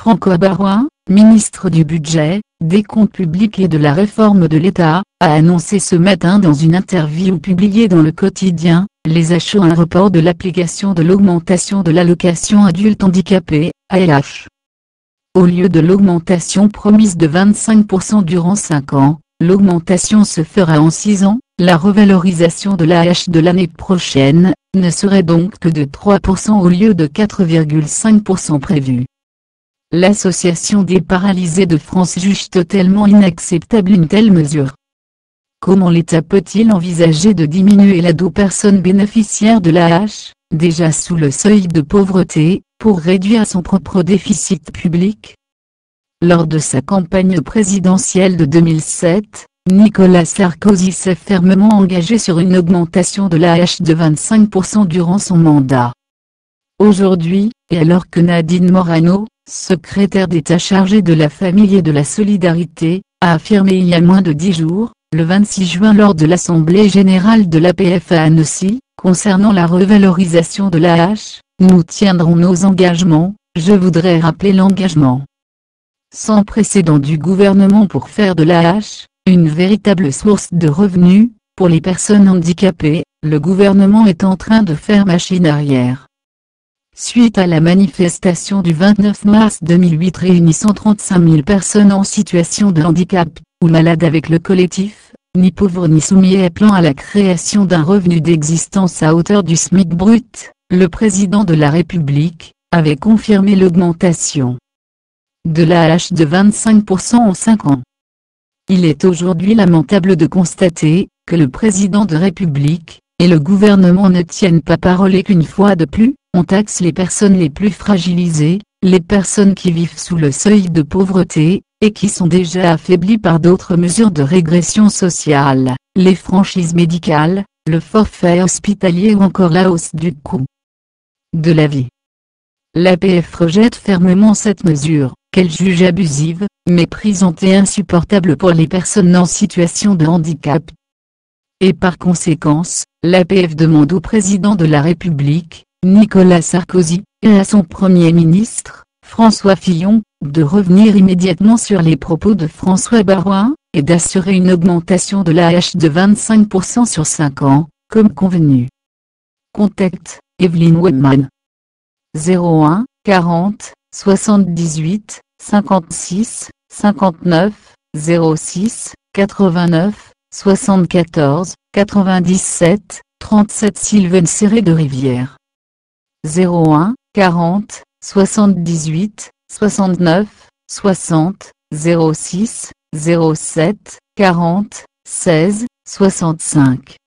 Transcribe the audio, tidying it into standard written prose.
Franck Baroin, ministre du Budget, des Comptes publics et de la Réforme de l'État, a annoncé ce matin dans une interview publiée dans le quotidien, les achats un report de l'application de l'augmentation de l'allocation adulte handicapé, ALH. Au lieu de l'augmentation promise de 25% durant 5 ans, l'augmentation se fera en 6 ans, la revalorisation de l'AAH de l'année prochaine, ne serait donc que de 3% au lieu de 4,5% prévu. L'Association des paralysés de France juge totalement inacceptable une telle mesure. Comment l'État peut-il envisager de diminuer l'aide aux personnes bénéficiaires de l'AAH, déjà sous le seuil de pauvreté, pour réduire son propre déficit public? Lors de sa campagne présidentielle de 2007, Nicolas Sarkozy s'est fermement engagé sur une augmentation de l'AAH de 25% durant son mandat. Aujourd'hui, et alors que Nadine Morano, secrétaire d'État chargée de la famille et de la solidarité, a affirmé il y a moins de 10 jours, le 26 juin lors de l'Assemblée générale de l'APF à Annecy, concernant la revalorisation de l'AAH, nous tiendrons nos engagements. Je voudrais rappeler l'engagement sans précédent du gouvernement pour faire de l'AAH une véritable source de revenus pour les personnes handicapées. Le gouvernement est en train de faire machine arrière. Suite à la manifestation du 29 mars 2008 réunissant 35 000 personnes en situation de handicap ou malades avec le collectif Ni pauvre ni soumis appelant à la création d'un revenu d'existence à hauteur du SMIC brut, le président de la République avait confirmé l'augmentation de l'AAH de 25% en 5 ans. Il est aujourd'hui lamentable de constater que le président de République et le gouvernement ne tiennent pas parole et qu'une fois de plus, on taxe les personnes les plus fragilisées, les personnes qui vivent sous le seuil de pauvreté, et qui sont déjà affaiblies par d'autres mesures de régression sociale, les franchises médicales, le forfait hospitalier ou encore la hausse du coût de la vie. L'APF rejette fermement cette mesure, qu'elle juge abusive, méprisante et insupportable pour les personnes en situation de handicap. Et par conséquence, l'APF demande au président de la République, Nicolas Sarkozy, et à son Premier ministre, François Fillon, de revenir immédiatement sur les propos de François Baroin, et d'assurer une augmentation de l'AAH de 25% sur 5 ans, comme convenu. Contact, Evelyne Webman. 01 40 78 56 59 06 89 74 97 37 Sylvain Serré de Rivière. 01 40 78 69 60 06 07 40 16 65